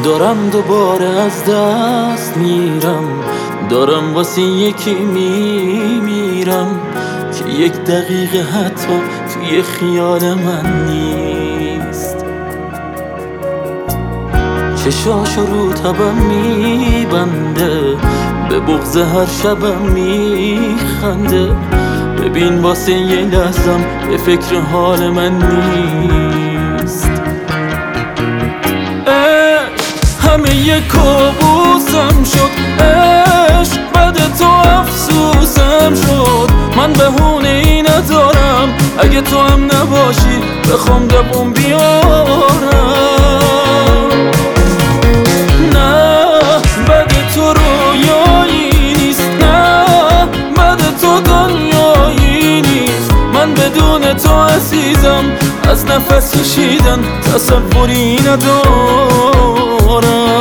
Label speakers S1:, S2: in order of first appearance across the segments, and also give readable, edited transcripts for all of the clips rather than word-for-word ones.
S1: دارم دوباره از دست میرم، دارم واسه یکی میمیرم که یک دقیقه حتی توی خیال من نیست. چشاشو رو تبم میبنده، به بغض هر شبم میخنده. ببین واسه یه لحظم به فکر حال من نیست. همه یه کابوسم شد، عشق بعد تو افسوسم شد. من بهونه ای ندارم اگه تو هم نباشی بخوام دووم بیارم. نه بعد تو رویایی نیست، نه بعد تو دنیایی نیست. من بدون تو عزیزم از نفس کشیدن تصوری ندارم.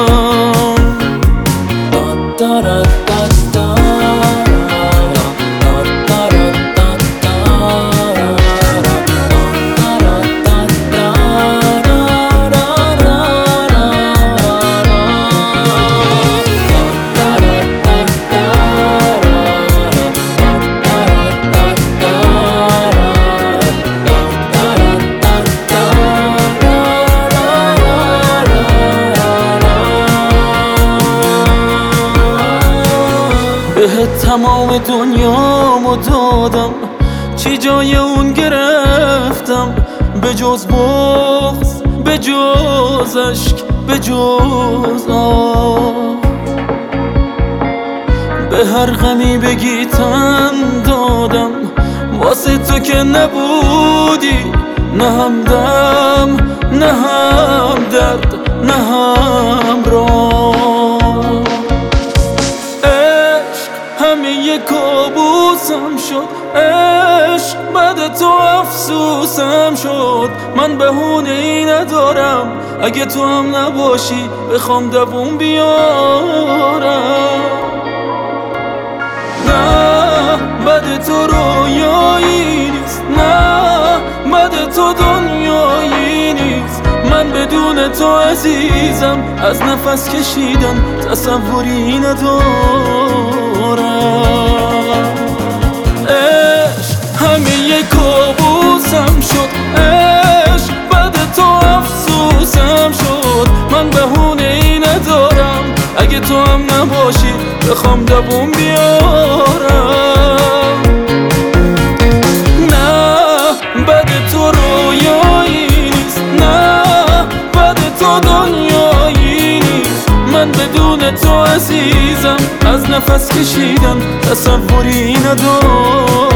S1: بهت تمام دنیامو دادم، چی جای اون گرفتم؟ به جز بغض، به جز عشق، به جز آه. به هر غمی بگی تن دادم، واسه تو که نبودی. نه همدم، نه هم درد، نه هم راه. همه یه کابوسم شد، عشق بعد تو افسوسم شد. من بهونه ای ندارم اگه تو هم نباشی بخوام دووم بیارم. نه بعد تو رویایی نیست، نه بعد تو دنیایی نیست. من بدون تو عزیزم از نفس کشیدن تصوری ندارم. عشق همه یه کابوسم شد، عشق بعد تو افسوسم شد. من بهونه ای ندارم اگه تو هم نباشی بخوام دووم بیارم. نه بعد تو رویایی نیست، نه بعد تو دنیایی نیست. من بدون تو عزیزم از نفس کشیدن تصوری ندارم.